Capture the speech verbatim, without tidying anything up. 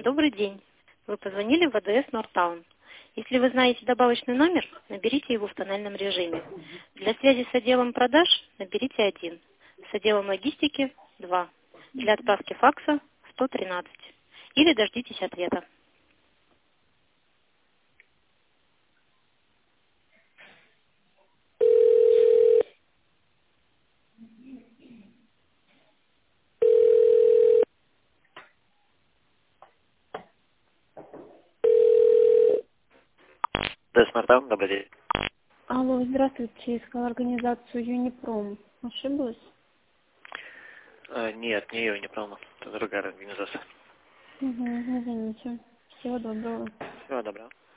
Добрый день. Вы позвонили в АДС Нортаун. Если вы знаете добавочный номер, наберите его в тональном режиме. Для связи с отделом продаж наберите один. С отделом логистики два. Для отправки факса сто тринадцать. Или дождитесь ответа. АДС Нортаун, добрый день. Алло, здравствуйте, искала организацию Юнипром. Ошиблась? Э, нет, не ее, не правильно. Это другая организация. Угу, извините. Всего доброго. Всего доброго.